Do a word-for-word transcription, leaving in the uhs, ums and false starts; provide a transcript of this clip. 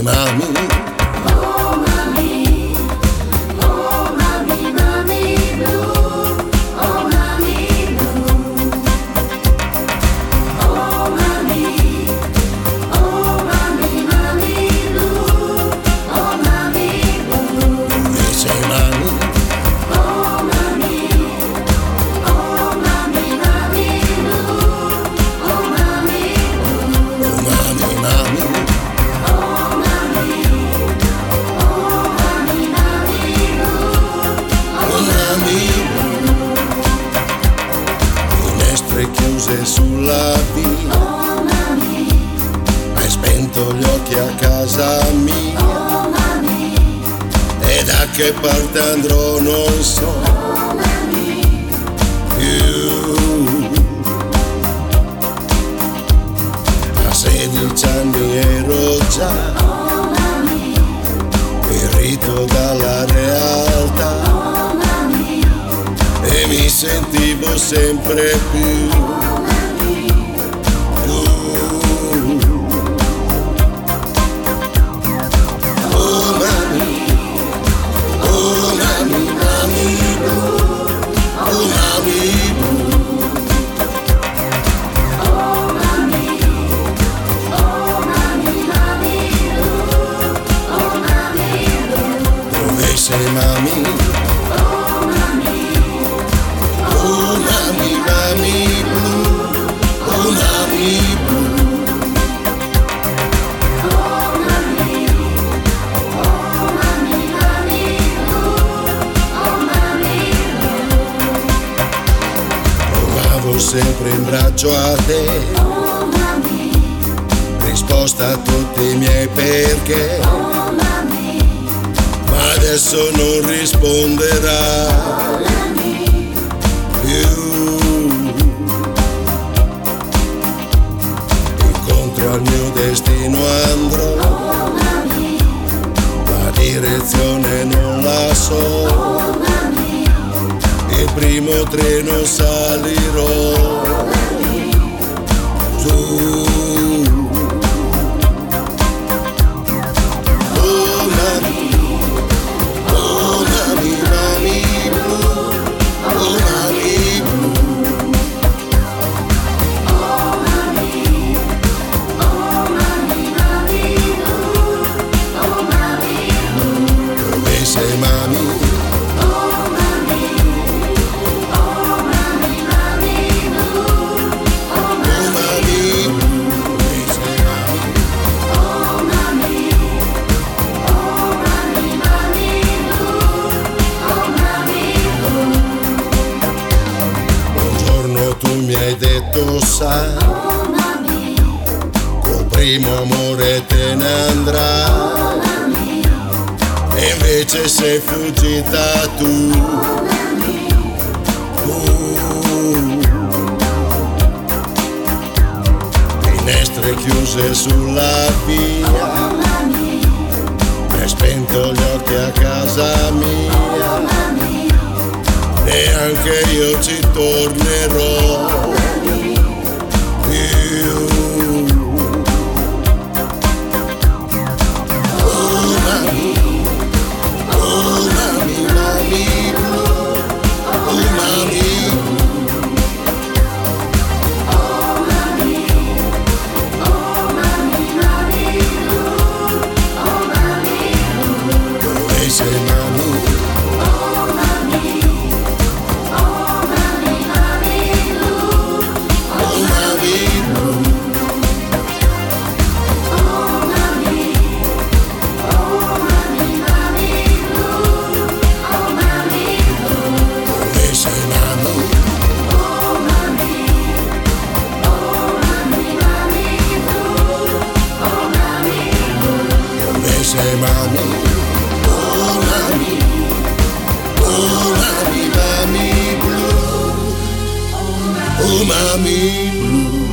mami, mami. Oh mami, oh mami, mami blu, oh mami blu. Oh mami, oh mami, mami blu, oh mami blu. Dove sei mami? Oh mami, oh mami, mami blu, oh mami blu. Oh mami, mami. Finestre chiuse sulla via, Oh mami, hai spento gli occhi a casa mia, oh mami, e da che parte andrò non so oh mami, più. A sedici anni ero già oh mami, ferito dalla realtà oh mami, e mi sentivo sempre più. Dove sei mami? oh mami, Oh mami, mami blu, oh mami blu. oh mami, oh mami, mami blu, oh mami blu. Trovavo sempre in braccio a te, Oh mami, risposta a tutti i miei perché, oh mami, ma adesso non risponderà oh mami, più. Incontro al mio destino andrò, oh mami, la direzione non la so, oh mami, il primo treno salirò giù. Oh mami, oh mami, mami blu, oh mami blu. oh mami, oh mami, mami blu, oh mami blu. Dove sei mami? Oh mami, oh mami, mami blu, oh mami blu. Dove sei mami? Oh mami, oh mami, mami blu, oh mami blu. Buongiorno, tu mi hai detto sai, Oh mami, col primo amore te ne andrà, oh mami, e invece sei fuggita tu. oh mami, Uh. Finestre chiuse sulla via, oh mami, hai spento gli occhi a casa mia, oh mami, e anche io ci tornerò più. Oh mami, oh mami, mami blu, oh mami blu. oh mami, oh mami, mami blu, oh mami blu. Dove sei mami? Oh mami, oh mami, mami blu, Oh mami blu. oh mami, oh mami, mami blu, oh mami blu. Dove sei mami? Oh mami, oh mami, mami blu, oh mami blu. Dove sei mami? Oh mami, oh mami, mami blu, oh mami blu.